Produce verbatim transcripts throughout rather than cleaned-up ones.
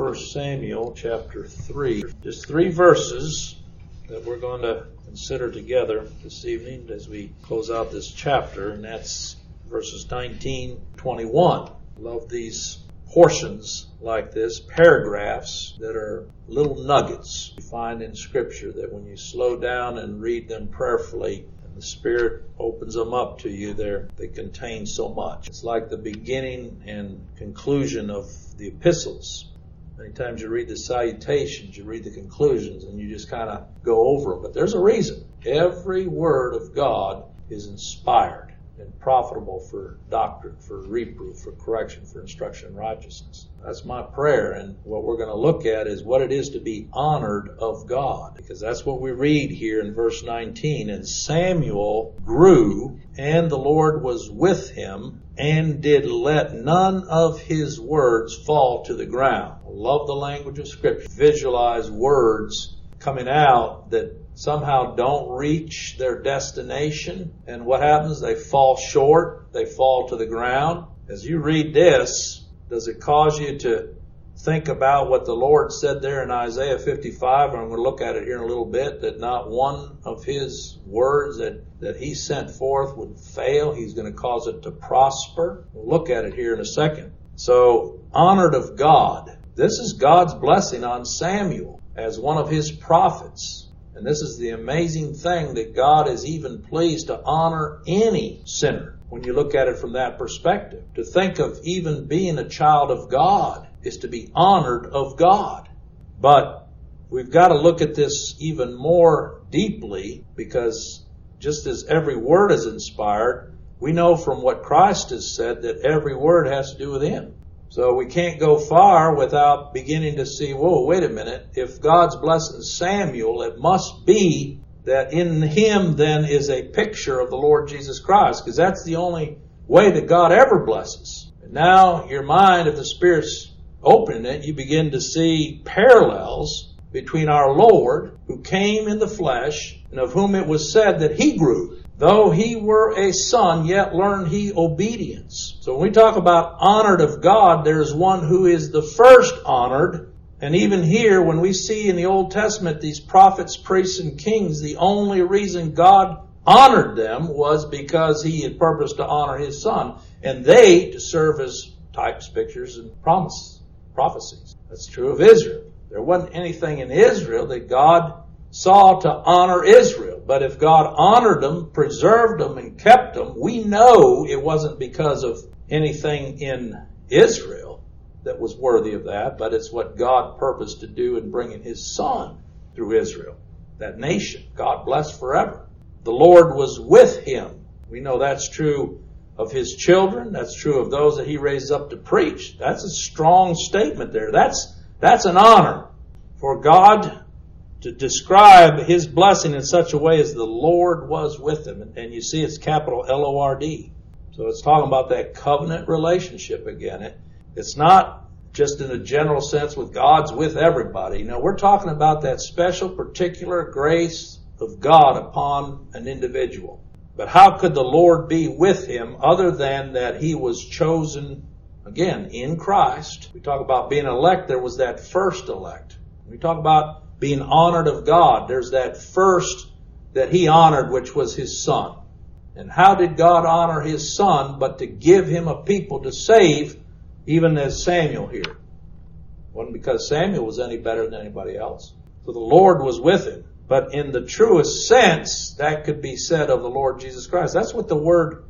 First Samuel chapter three. Just three verses that we're going to consider together this evening as we close out this chapter, and that's verses nineteen, twenty-one. Love these portions like this, paragraphs that are little nuggets you find in Scripture that when you slow down and read them prayerfully, and the Spirit opens them up to you, there they contain so much. It's like the beginning and conclusion of the epistles. Many times you read the salutations, you read the conclusions, and you just kind of go over them. But there's a reason. Every word of God is inspired and profitable for doctrine, for reproof, for correction, for instruction in righteousness. That's my prayer, and what we're going to look at is what it is to be honored of God, because that's what we read here in verse nineteen. And Samuel grew, and the Lord was with him, and did let none of his words fall to the ground. I love the language of Scripture. Visualize words coming out that somehow don't reach their destination. And what happens? They fall short. They fall to the ground. As you read this, does it cause you to think about what the Lord said there in Isaiah fifty-five? And I'm going to look at it here in a little bit, that not one of his words that, that he sent forth would fail. He's going to cause it to prosper. We'll look at it here in a second. So, honored of God. This is God's blessing on Samuel as one of his prophets. And this is the amazing thing, that God is even pleased to honor any sinner when you look at it from that perspective. To think of even being a child of God is to be honored of God. But we've got to look at this even more deeply, because just as every word is inspired, we know from what Christ has said that every word has to do with him. So we can't go far without beginning to see, whoa, wait a minute. If God's blessing Samuel, it must be that in him then is a picture of the Lord Jesus Christ, because that's the only way that God ever blesses. And now your mind, if the Spirit's opening it, you begin to see parallels between our Lord, who came in the flesh, and of whom it was said that he grew. Though he were a son, yet learned he obedience. So when we talk about honored of God, there's one who is the first honored. And even here, when we see in the Old Testament these prophets, priests, and kings, the only reason God honored them was because he had purposed to honor his son, and they to serve as types, pictures, and promises, prophecies. That's true of Israel. There wasn't anything in Israel that God saw to honor Israel. But if God honored them, preserved them, and kept them, we know it wasn't because of anything in Israel that was worthy of that, but it's what God purposed to do in bringing his son through Israel, that nation. God blessed forever. The Lord was with him. We know that's true of his children. That's true of those that he raised up to preach. That's a strong statement there. That's, that's an honor for God to describe his blessing in such a way as the Lord was with him. And you see it's capital L O R D. So it's talking about that covenant relationship again. It, it's not just in a general sense with God's with everybody. No, we're talking about that special particular grace of God upon an individual. But how could the Lord be with him other than that he was chosen, again, in Christ? We talk about being elect. There was that first elect. We talk about being honored of God. There's that first that he honored, which was his son. And how did God honor his son but to give him a people to save, even as Samuel here? It wasn't because Samuel was any better than anybody else. So the Lord was with him. But in the truest sense, that could be said of the Lord Jesus Christ. That's what the word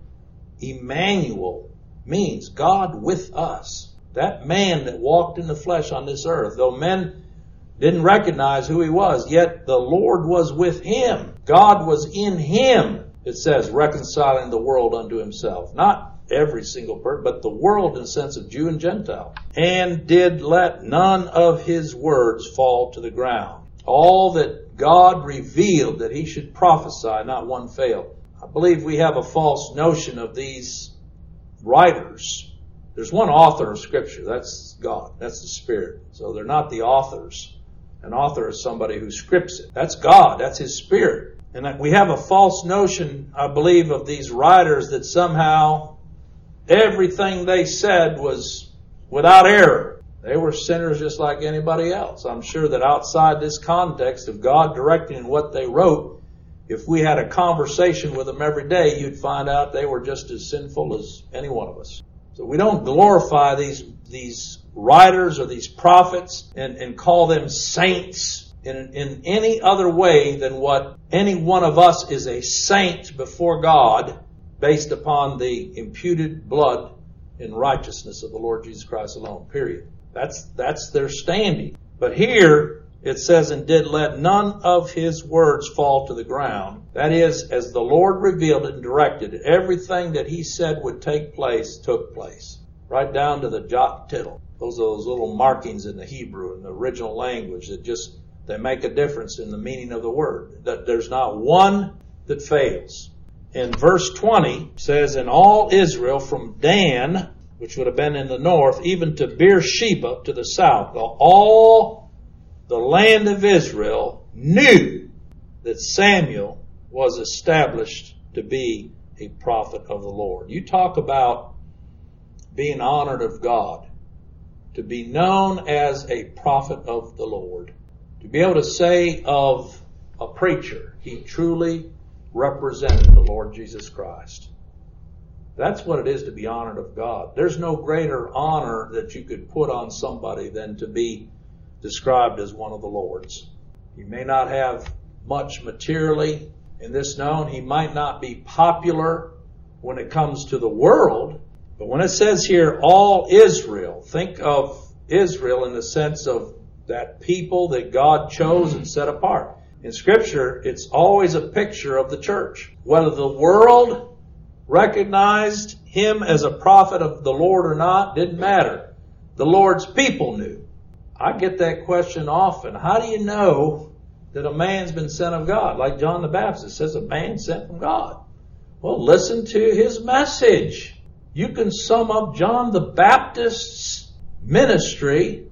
Emmanuel means. God with us. That man that walked in the flesh on this earth, though men didn't recognize who he was, yet the Lord was with him. God was in him, it says, reconciling the world unto himself. Not every single person, but the world in the sense of Jew and Gentile. And did let none of his words fall to the ground. All that God revealed that he should prophesy, not one failed. I believe we have a false notion of these writers. There's one author of Scripture. That's God. That's the Spirit. So they're not the authors. An author is somebody who scripts it. That's God. That's his Spirit. And we have a false notion, I believe, of these writers that somehow everything they said was without error. They were sinners just like anybody else. I'm sure that outside this context of God directing what they wrote, if we had a conversation with them every day, you'd find out they were just as sinful as any one of us. So we don't glorify these these writers or these prophets and, and call them saints in, in any other way than what any one of us is a saint before God based upon the imputed blood and righteousness of the Lord Jesus Christ alone, period. That's, that's their standing. But here it says, and did let none of his words fall to the ground. That is, as the Lord revealed it and directed it, everything that he said would take place took place. Right down to the jot and tittle. Those are those little markings in the Hebrew, in the original language that just, they make a difference in the meaning of the word. That there's not one that fails. In verse twenty says, and all Israel from Dan, which would have been in the north, even to Beersheba to the south, all the land of Israel knew that Samuel was established to be a prophet of the Lord. You talk about being honored of God, to be known as a prophet of the Lord, to be able to say of a preacher, he truly represented the Lord Jesus Christ. That's what it is to be honored of God. There's no greater honor that you could put on somebody than to be described as one of the Lord's. He may not have much materially in this known. He might not be popular when it comes to the world. But when it says here, all Israel, think of Israel in the sense of that people that God chose and set apart. In Scripture, it's always a picture of the church. Whether the world recognized him as a prophet of the Lord or not, didn't matter. The Lord's people knew. I get that question often. How do you know that a man's been sent of God? Like John the Baptist says, a man sent from God. Well, listen to his message. You can sum up John the Baptist's ministry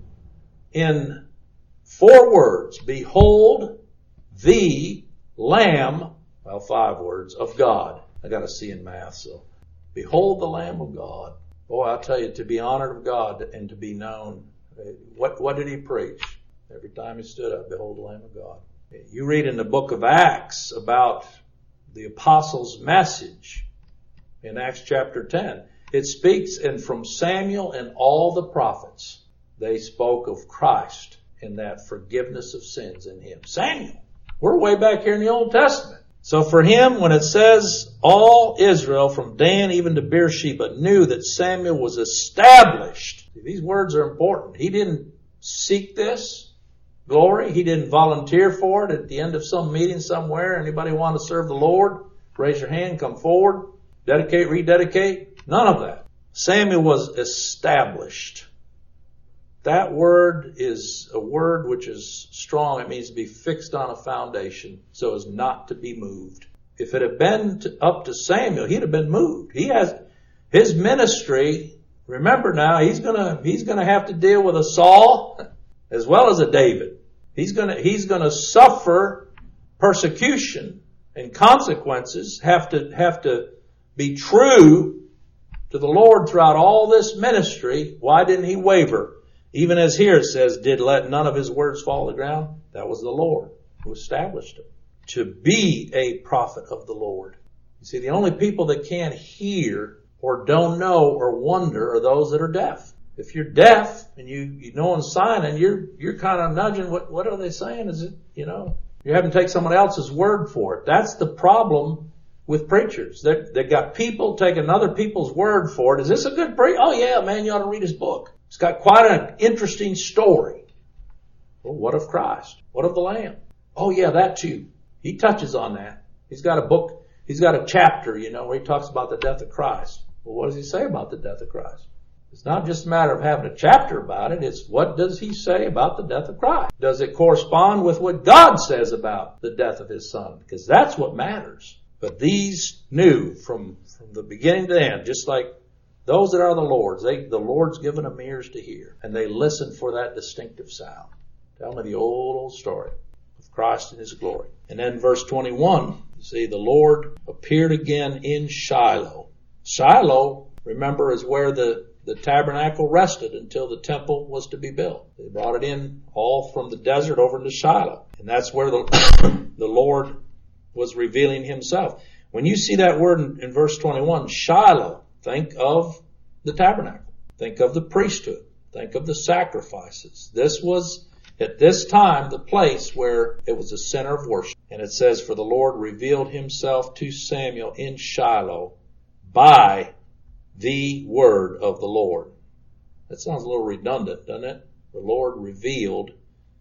in four words. Behold the Lamb, well, five words, of God. I got a C in math, so. Behold the Lamb of God. Boy, I'll tell you, to be honored of God and to be known. What, what did he preach? Every time he stood up, behold the Lamb of God. You read in the book of Acts about the apostles' message in Acts chapter ten. It speaks, and from Samuel and all the prophets, they spoke of Christ and that forgiveness of sins in him. Samuel. We're way back here in the Old Testament. So for him, when it says all Israel from Dan even to Beersheba knew that Samuel was established. These words are important. He didn't seek this glory. He didn't volunteer for it at the end of some meeting somewhere. Anybody want to serve the Lord? Raise your hand, come forward. Dedicate, rededicate. None of that. Samuel was established. That word is a word which is strong. It means to be fixed on a foundation so as not to be moved. If it had been to, up to Samuel, he'd have been moved. He has his ministry. Remember now, he's gonna he's gonna have to deal with a Saul as well as a David. He's gonna he's gonna suffer persecution and consequences. Have to have to be true to the Lord throughout all this ministry. Why didn't he waver? Even as here it says, did let none of his words fall to the ground. That was the Lord who established him to be a prophet of the Lord. You see, the only people that can't hear or don't know or wonder are those that are deaf. If you're deaf and you, you know in signing, you're, you're kind of nudging, what, what are they saying? Is it, you know, you're having to take someone else's word for it. That's the problem with preachers. They, they've got people taking other people's word for it. Is this a good preacher? Oh yeah, man, you ought to read his book. It's got quite an interesting story. Well, what of Christ? What of the Lamb? Oh yeah, that too. He touches on that. He's got a book, he's got a chapter, you know, where he talks about the death of Christ. Well, what does he say about the death of Christ? It's not just a matter of having a chapter about it. It's what does he say about the death of Christ? Does it correspond with what God says about the death of his son? Because that's what matters. But these knew from, from the beginning to the end, just like those that are the Lord's, they, the Lord's given them ears to hear, and they listen for that distinctive sound. Tell me the old, old story of Christ and his glory. And then verse twenty-one, you see, the Lord appeared again in Shiloh. Shiloh, remember, is where the, the tabernacle rested until the temple was to be built. They brought it in all from the desert over into Shiloh. And that's where the, the Lord was revealing himself. When you see that word in, in verse twenty-one, Shiloh, think of the tabernacle. Think of the priesthood. Think of the sacrifices. This was, at this time, the place where it was a center of worship. And it says, for the Lord revealed himself to Samuel in Shiloh by the word of the Lord. That sounds a little redundant, doesn't it? The Lord revealed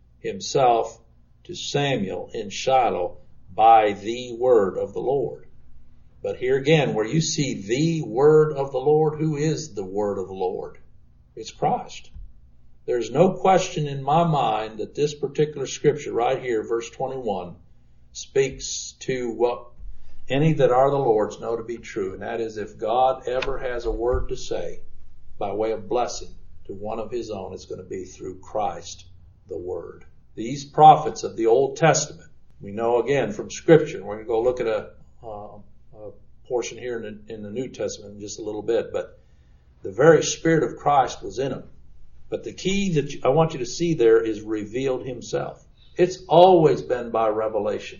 himself to Samuel in Shiloh by the word of the Lord. But here again, where you see the word of the Lord, who is the word of the Lord? It's Christ. There's no question in my mind that this particular scripture right here, verse twenty-one, speaks to what any that are the Lord's know to be true. And that is, if God ever has a word to say by way of blessing to one of his own, it's going to be through Christ, the Word. These prophets of the Old Testament, we know again from Scripture. We're going to go look at a, uh, a portion here in the, in the New Testament in just a little bit. But the very Spirit of Christ was in them. But the key that you, I want you to see there is revealed himself. It's always been by revelation.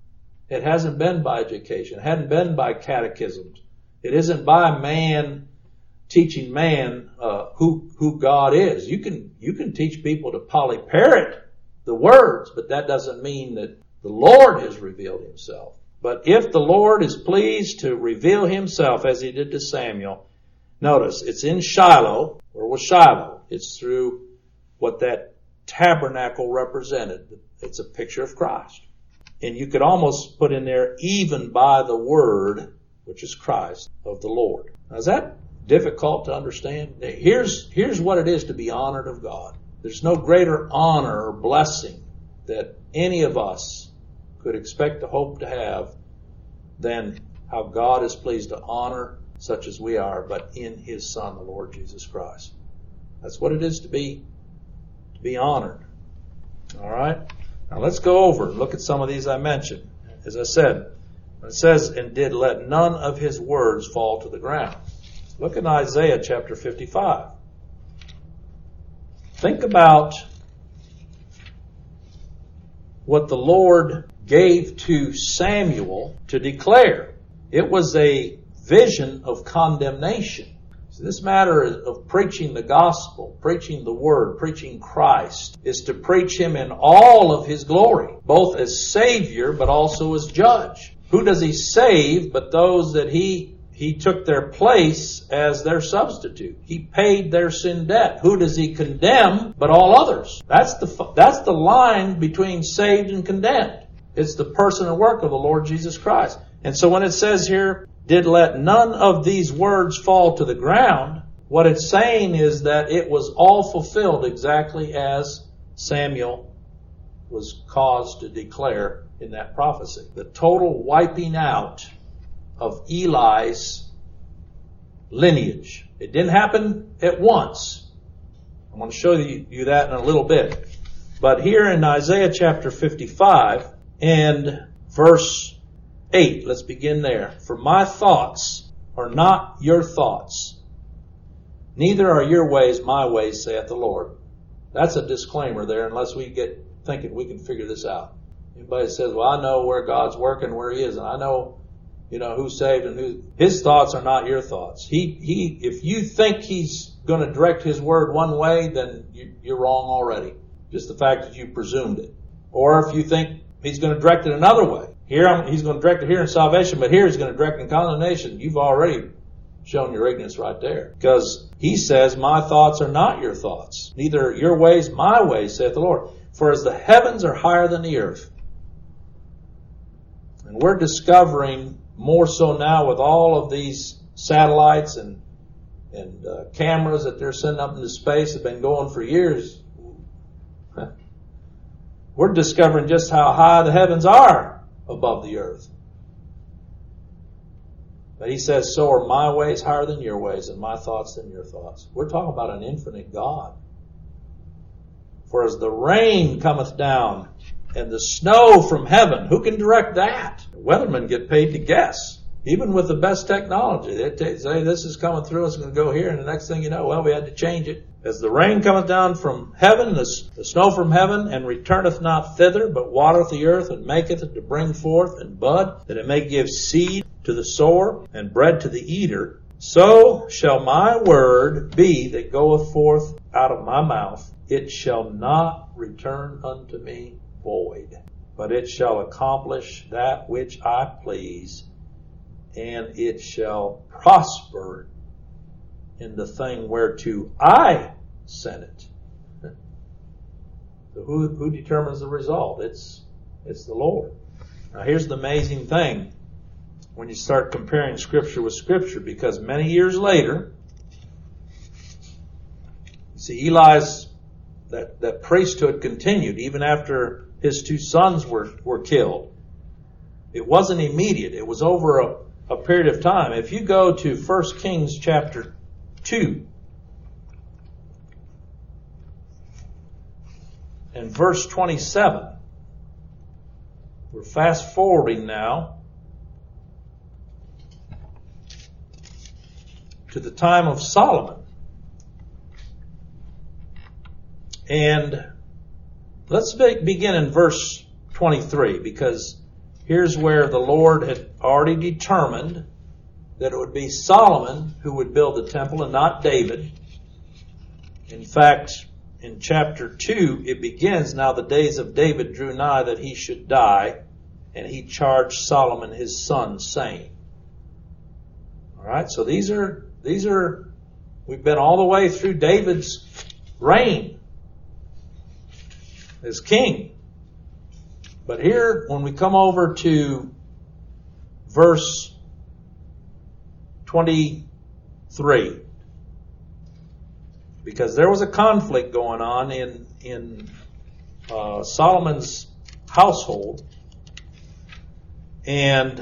It hasn't been by education. It hadn't been by catechisms. It isn't by man teaching man uh, who who God is. You can you can teach people to polyparrot the words, but that doesn't mean that the Lord has revealed himself. But if the Lord is pleased to reveal himself as he did to Samuel, notice it's in Shiloh. Where was Shiloh? It's through what that tabernacle represented. It's a picture of Christ. And you could almost put in there, even by the word, which is Christ, of the Lord. Now, is that difficult to understand? Here's, here's what it is to be honored of God. There's no greater honor or blessing that any of us could expect to hope to have than how God is pleased to honor such as we are, but in his Son, the Lord Jesus Christ. That's what it is to be, to be honored. All right? Now let's go over and look at some of these I mentioned. As I said, it says, and did let none of his words fall to the ground. Look at Isaiah chapter fifty-five. Think about what the Lord gave to Samuel to declare. It was a vision of condemnation. So this matter of preaching the gospel, preaching the word, preaching Christ, is to preach him in all of his glory, both as Savior but also as Judge. Who does he save but those that he he took their place as their substitute? He paid their sin debt. Who does he condemn but all others? That's the that's the line between saved and condemned. It's the person and work of the Lord Jesus Christ. And so when it says here, did let none of these words fall to the ground, what it's saying is that it was all fulfilled exactly as Samuel was caused to declare in that prophecy. The total wiping out of Eli's lineage. It didn't happen at once. I'm going to show you, you that in a little bit. But here in Isaiah chapter fifty-five and verse eight, let's begin there. For my thoughts are not your thoughts, neither are your ways my ways, saith the Lord. That's a disclaimer there, unless we get thinking we can figure this out. Anybody says, well, I know where God's working, where he is, and I know, you know, who's saved and who. His thoughts are not your thoughts. He, he, if you think he's going to direct his word one way, then you, you're wrong already. Just the fact that you presumed it. Or if you think he's going to direct it another way. Here, I'm, he's going to direct it here in salvation, but here he's going to direct in condemnation. You've already shown your ignorance right there. Because he says, my thoughts are not your thoughts, neither your ways my ways, saith the Lord. For as the heavens are higher than the earth. And we're discovering more so now with all of these satellites and and uh, cameras that they're sending up into space, have been going for years. We're discovering just how high the heavens are above the earth. But he says, so are my ways higher than your ways, and my thoughts than your thoughts. We're talking about an infinite God. For as the rain cometh down and the snow from heaven, who can direct that? The weathermen get paid to guess. Even with the best technology, they t- say this is coming through, it's going to go here, and the next thing you know, well, we had to change it. As the rain cometh down from heaven, the, the snow from heaven, and returneth not thither, but watereth the earth, and maketh it to bring forth and bud, that it may give seed to the sower, and bread to the eater, so shall my word be that goeth forth out of my mouth. It shall not return unto me void, but it shall accomplish that which I please, and it shall prosper in the thing whereto I sent it. So who, who determines the result? It's, it's the Lord. Now here's the amazing thing when you start comparing Scripture with Scripture, because many years later, you see Eli's, that, that priesthood continued even after his two sons were, were killed. It wasn't immediate. It was over a, a period of time. If you go to First Kings chapter two and verse twenty-seven, we're fast forwarding now to the time of Solomon. And let's be, begin in verse twenty-three, because here's where the Lord had already determined that it would be Solomon who would build the temple and not David. In fact, in chapter two, it begins, now the days of David drew nigh that he should die, and he charged Solomon his son, saying. All right, so these are, these are, we've been all the way through David's reign as king. But here, when we come over to verse twenty-three, because there was a conflict going on in, in uh, Solomon's household, and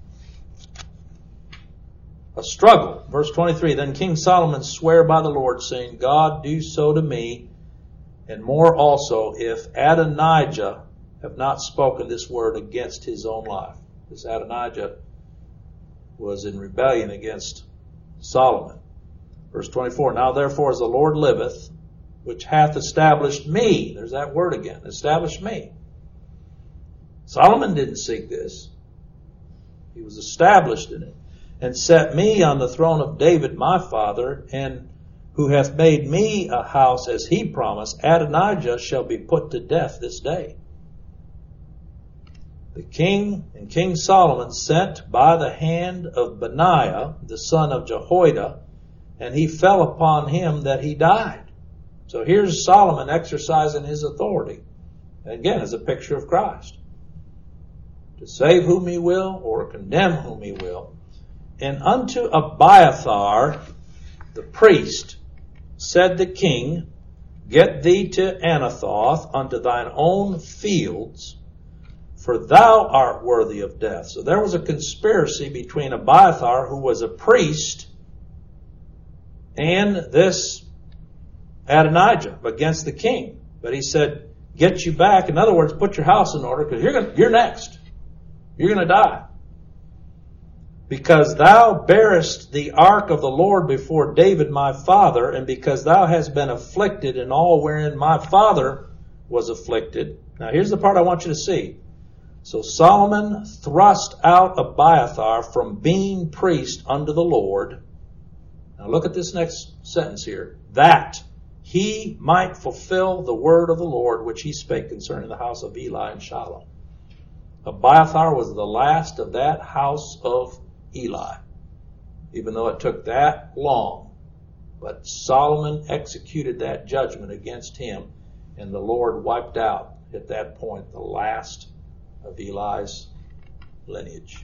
a struggle. Verse twenty-three, then King Solomon sware by the Lord, saying, God, do so to me, and more also, if Adonijah have not spoken this word against his own life. This Adonijah was in rebellion against Solomon. Verse twenty-four, now therefore as the Lord liveth, which hath established me, there's that word again, established me. Solomon didn't seek this. He was established in it. And set me on the throne of David my father, and who hath made me a house as he promised, Adonijah shall be put to death this day. The king and King Solomon sent by the hand of Benaiah, the son of Jehoiada, and he fell upon him that he died. So here's Solomon exercising his authority. Again, as a picture of Christ. To save whom he will, or condemn whom he will. And unto Abiathar, the priest, said the king, get thee to Anathoth unto thine own fields, for thou art worthy of death. So there was a conspiracy between Abiathar, who was a priest, and this Adonijah against the king. But he said, get you back. In other words, put your house in order, because you're gonna, you're next. You're going to die. Because thou bearest the ark of the Lord before David my father, and because thou hast been afflicted in all wherein my father was afflicted. Now here's the part I want you to see. So Solomon thrust out Abiathar from being priest unto the Lord. Now look at this next sentence here. That he might fulfill the word of the Lord which he spake concerning the house of Eli and Shiloh. Abiathar was the last of that house of Eli, even though it took that long. But Solomon executed that judgment against him, and the Lord wiped out at that point the last of Eli's lineage.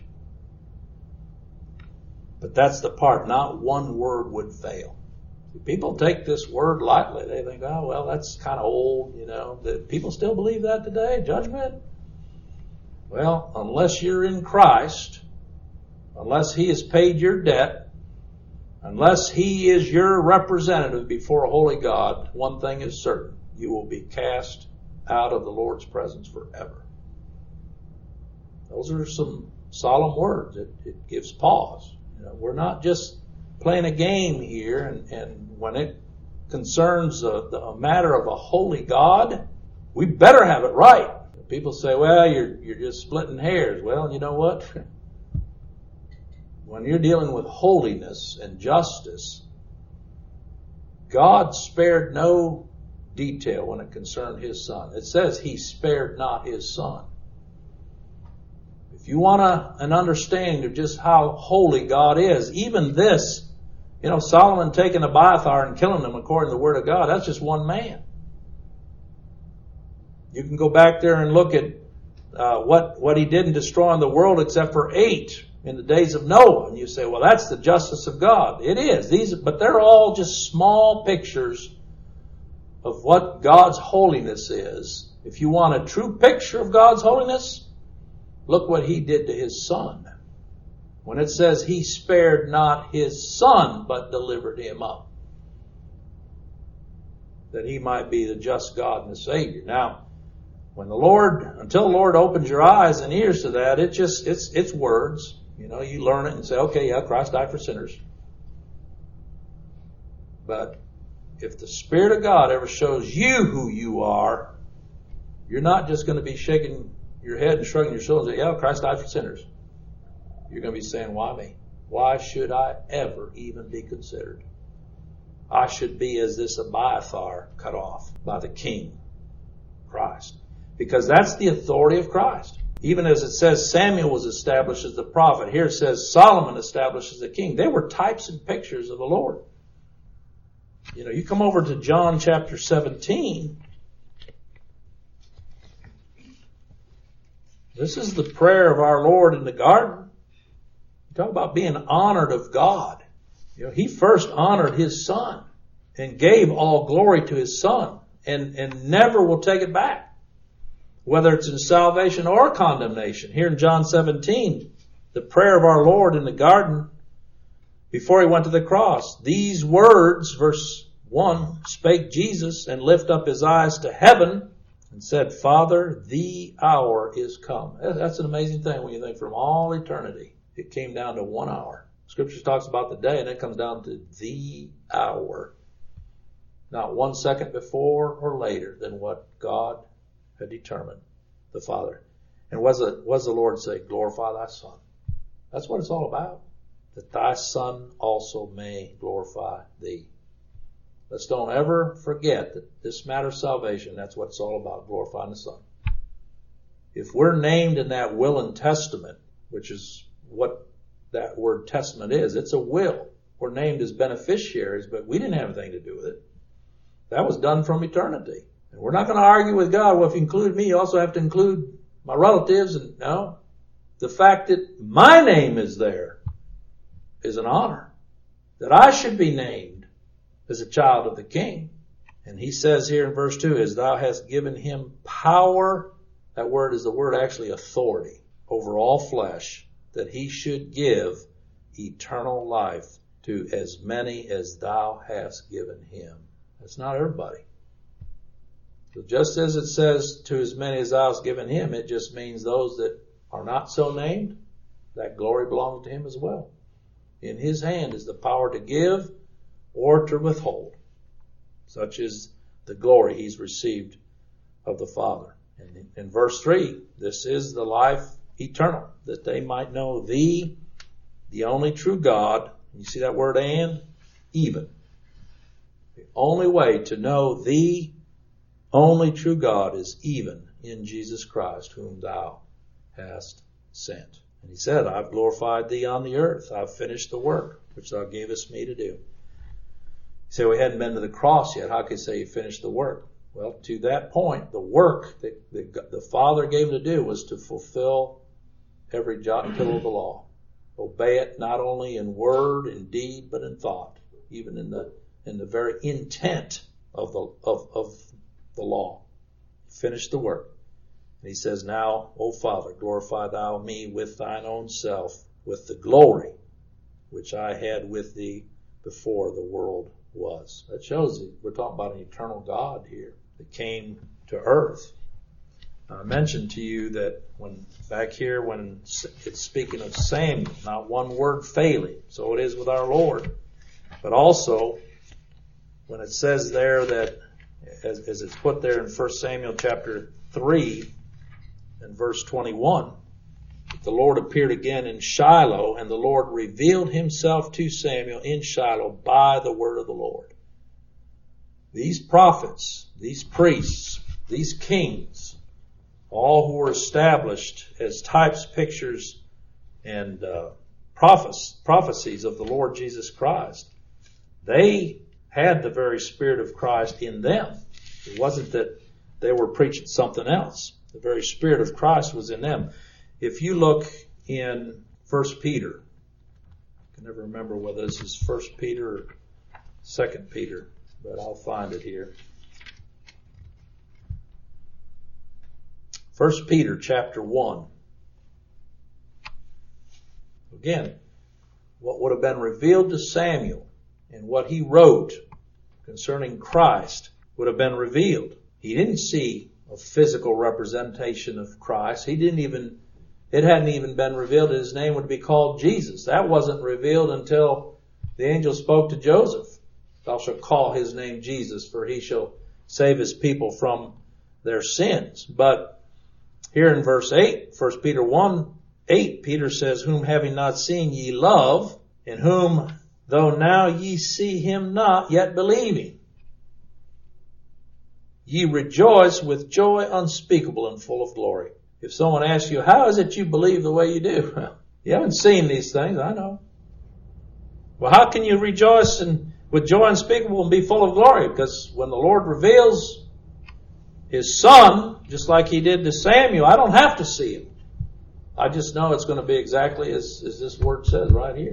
But that's the part, not one word would fail. People take this word lightly. They think, oh, well, that's kind of old, you know. People still believe that today, judgment? Well, unless you're in Christ, unless he has paid your debt, unless he is your representative before a holy God, one thing is certain. You will be cast out of the Lord's presence forever. Those are some solemn words. It, it gives pause. You know, we're not just playing a game here, and, and when it concerns a, a matter of a holy God, we better have it right. People say, well, you're you're just splitting hairs. Well, you know what? When you're dealing with holiness and justice, God spared no detail when it concerned His Son. It says He spared not His Son. If you want a, an understanding of just how holy God is, even this, you know, Solomon taking Abiathar and killing him according to the Word of God, that's just one man. You can go back there and look at uh, what, what He did in destroying the world except for eight in the days of Noah. And you say, well, that's the justice of God. It is. These, but they're all just small pictures of what God's holiness is. If you want a true picture of God's holiness, look what He did to His Son. When it says He spared not His Son, but delivered Him up, that He might be the just God and the Savior. Now, when the Lord, until the Lord opens your eyes and ears to that, it just, it's, it's words. You know, you learn it and say, okay, yeah, Christ died for sinners. But if the Spirit of God ever shows you who you are, you're not just going to be shaking your head and shrugging your shoulders and say, yeah, Christ died for sinners. You're going to be saying, why me? Why should I ever even be considered? I should be as this Abiathar cut off by the King, Christ. Because that's the authority of Christ. Even as it says Samuel was established as the prophet, here it says Solomon established as the king. They were types and pictures of the Lord. You know, you come over to John chapter seventeen. This is the prayer of our Lord in the garden. You talk about being honored of God. You know, He first honored His Son and gave all glory to His Son and, and never will take it back. Whether it's in salvation or condemnation. Here in John seventeen, the prayer of our Lord in the garden before He went to the cross. These words, verse one, spake Jesus and lift up His eyes to heaven and said, Father, the hour is come. That's an amazing thing when you think from all eternity, it came down to one hour. Scripture talks about the day and it comes down to the hour. Not one second before or later than what God had determined, the Father. And was the, was the Lord say, glorify thy Son? That's what it's all about. That thy Son also may glorify thee. Let's don't ever forget that this matter of salvation, that's what it's all about, glorifying the Son. If we're named in that will and testament, which is what that word testament is, it's a will. We're named as beneficiaries, but we didn't have anything to do with it. That was done from eternity. And we're not going to argue with God, well, if you include me, you also have to include my relatives. And no, the fact that my name is there is an honor. That I should be named as a child of the King. And He says here in verse two, as thou hast given Him power, that word is the word actually authority, over all flesh, that He should give eternal life to as many as thou hast given Him. That's not everybody. So just as it says to as many as thou hast given Him, it just means those that are not so named, that glory belongs to Him as well. In His hand is the power to give or to withhold. Such is the glory He's received of the Father. And in verse three, this is the life eternal, that they might know Thee, the only true God. You see that word and? Even. The only way to know Thee, only true God, is even in Jesus Christ, whom Thou hast sent. And He said, I've glorified Thee on the earth. I've finished the work which Thou gavest me to do. You say, we hadn't been to the cross yet. How could you say you finished the work? Well, to that point, the work that the, the Father gave Him to do was to fulfill every jot and tittle of the law. Obey it not only in word, in deed, but in thought, even in the in the very intent of the of, of the law. Finish the work. And He says, now, O Father, glorify Thou me with Thine own self, with the glory which I had with Thee before the world was. That shows that we're talking about an eternal God here that came to earth I mentioned to you that when back here, when it's speaking of Samuel, not one word failing. So it is with our Lord. But also, when it says there that, as, as it's put there in First Samuel chapter three and verse twenty-one, the Lord appeared again in Shiloh, and the Lord revealed himself to Samuel in Shiloh by the word of the Lord. These prophets, these priests, these kings, all who were established as types, pictures, and uh, prophes- prophecies of the Lord Jesus Christ, they had the very Spirit of Christ in them. It wasn't that they were preaching something else. The very Spirit of Christ was in them. If you look in First Peter, I can never remember whether this is First Peter or Second Peter, but I'll find it here. First Peter chapter one. Again, what would have been revealed to Samuel and what he wrote concerning Christ would have been revealed. He didn't see a physical representation of Christ. He didn't even, it hadn't even been revealed that his name would be called Jesus. That wasn't revealed until the angel spoke to Joseph. Thou shalt call his name Jesus, for he shall save his people from their sins. But here in verse eight, First Peter one, eight, Peter says, whom having not seen ye love, in whom though now ye see him not, yet believing, ye rejoice with joy unspeakable and full of glory. If someone asks you, how is it you believe the way you do? Well, you haven't seen these things, I know. Well, how can you rejoice and with joy unspeakable and be full of glory? Because when the Lord reveals his Son, just like he did to Samuel, I don't have to see him. I just know it's going to be exactly as, as this word says right here.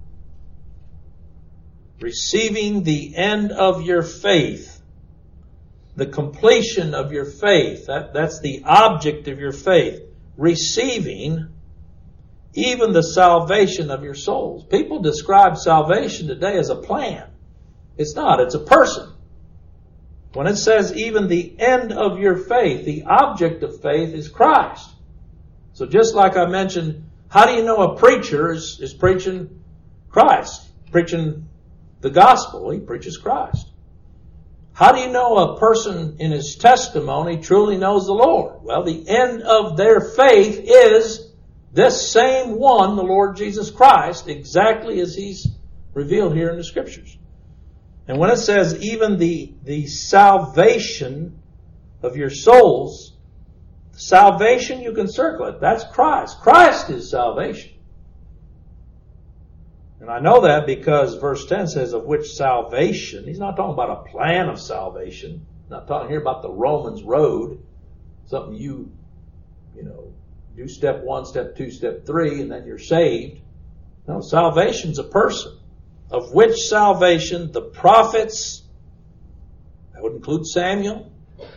Receiving the end of your faith, the completion of your faith, that, that's the object of your faith. Receiving even the salvation of your souls. People describe salvation today as a plan. It's not, it's a person. When it says even the end of your faith, the object of faith is Christ. So just like I mentioned, how do you know a preacher is, is preaching Christ, preaching the gospel? He preaches Christ. How do you know a person in his testimony truly knows the Lord? Well, the end of their faith is this same one, the Lord Jesus Christ, exactly as he's revealed here in the Scriptures. And when it says even the, the salvation of your souls, salvation, you can circle it. That's Christ. Christ is salvation. And I know that because verse ten says of which salvation. He's not talking about a plan of salvation. He's not talking here about the Romans road. Something you, you know, do step one, step two, step three, and then you're saved. No, salvation's a person. Of which salvation the prophets, that would include Samuel,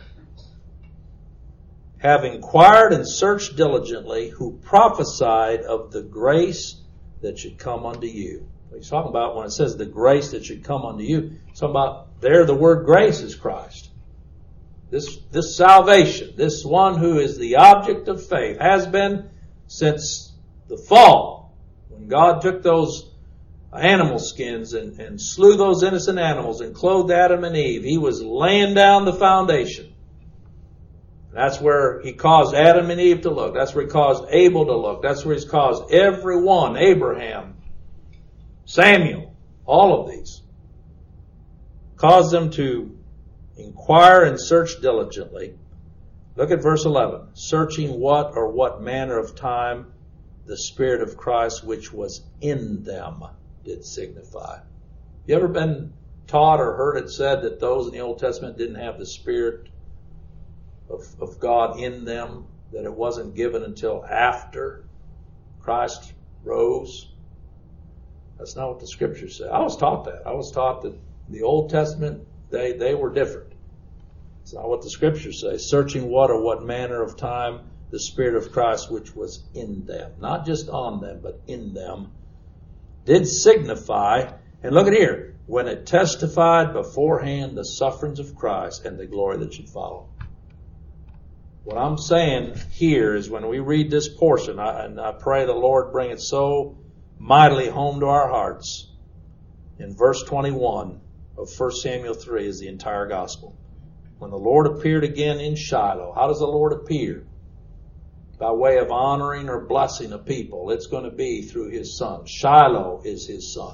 have inquired and searched diligently, who prophesied of the grace that should come unto you. What he's talking about when it says the grace that should come unto you, it's talking about there the word grace is Christ. This, this salvation, this one who is the object of faith, has been since the fall, when God took those animal skins and, and slew those innocent animals and clothed Adam and Eve. He was laying down the foundation. That's where he caused Adam and Eve to look. That's where he caused Abel to look. That's where he's caused everyone, Abraham, Samuel, all of these. Caused them to inquire and search diligently. Look at verse eleven. Searching what or what manner of time the Spirit of Christ which was in them did signify. You ever been taught or heard it said that those in the Old Testament didn't have the Spirit of, of God in them, that it wasn't given until after Christ rose? That's not what the Scriptures say. I was taught that. I was taught that the Old Testament, they, they were different. It's not what the Scriptures say. Searching what or what manner of time the Spirit of Christ which was in them, not just on them, but in them, did signify, and look at here, when it testified beforehand the sufferings of Christ and the glory that should follow. What I'm saying here is when we read this portion, I, and I pray the Lord bring it so mightily home to our hearts, in verse twenty-one of First Samuel three is the entire gospel. When the Lord appeared again in Shiloh, how does the Lord appear? By way of honoring or blessing a people. It's going to be through His Son. Shiloh is His Son.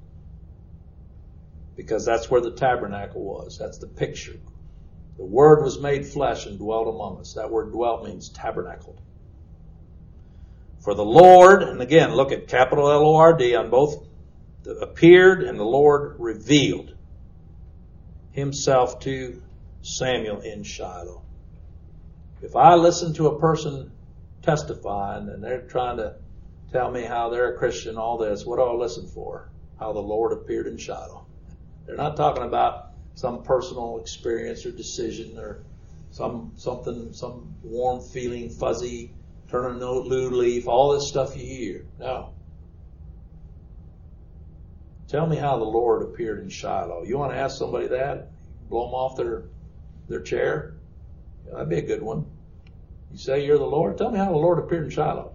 Because that's where the tabernacle was. That's the picture. The Word was made flesh and dwelt among us. That word dwelt means tabernacled. For the Lord, and again, look at capital L O R D on both, the appeared and the Lord revealed Himself to Samuel in Shiloh. If I listen to a person testifying and they're trying to tell me how they're a Christian, all this, what do I listen for? How the Lord appeared in Shiloh. They're not talking about some personal experience or decision or some something, some warm feeling, fuzzy, turn a new leaf, all this stuff you hear. No. Tell me how the Lord appeared in Shiloh. You want to ask somebody that? Blow them off their their chair? Yeah, that'd be a good one. You say you're the Lord? Tell me how the Lord appeared in Shiloh.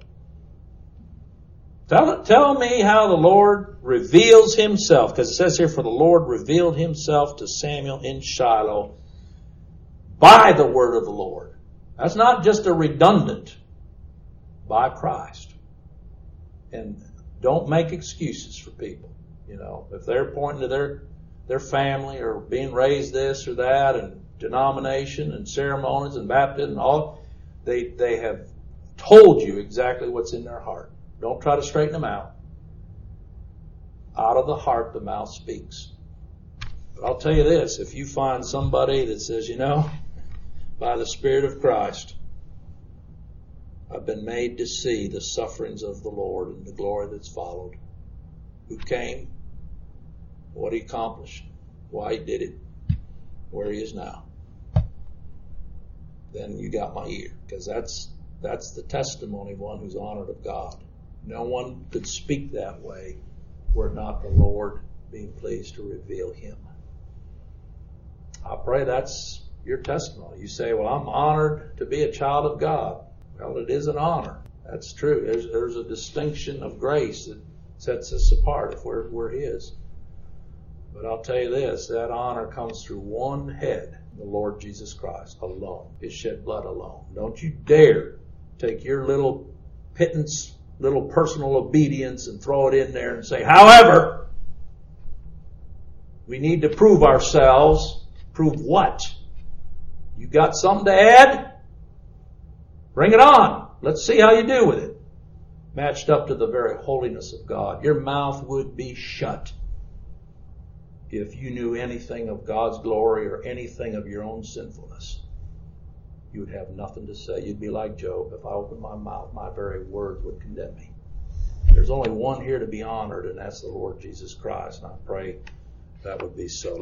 Tell, tell me how the Lord reveals Himself. Because it says here, for the Lord revealed Himself to Samuel in Shiloh by the word of the Lord. That's not just a redundant. By Christ. And don't make excuses for people. You know, if they're pointing to their their family or being raised this or that and denomination and ceremonies and baptism and all, they they have told you exactly what's in their heart. Don't try to straighten them out. Out of the heart the mouth speaks. But I'll tell you this, if you find somebody that says, you know, by the Spirit of Christ, I've been made to see the sufferings of the Lord and the glory that's followed. Who came, what He accomplished, why He did it, where He is now. Then you got my ear, because that's that's the testimony of one who's honored of God. No one could speak that way were it not the Lord being pleased to reveal Him. I pray that's your testimony. You say, well, I'm honored to be a child of God. Well, it is an honor. That's true. There's, there's a distinction of grace that sets us apart if we're, we're His. But I'll tell you this, that honor comes through one head, the Lord Jesus Christ, alone. His shed blood alone. Don't you dare take your little pittance, little personal obedience and throw it in there and say, however, we need to prove ourselves. Prove what? You got something to add? Bring it on. Let's see how you do with it. Matched up to the very holiness of God. Your mouth would be shut if you knew anything of God's glory or anything of your own sinfulness. You would have nothing to say. You'd be like Job. If I opened my mouth, my very words would condemn me. There's only one here to be honored, and that's the Lord Jesus Christ. And I pray that would be so.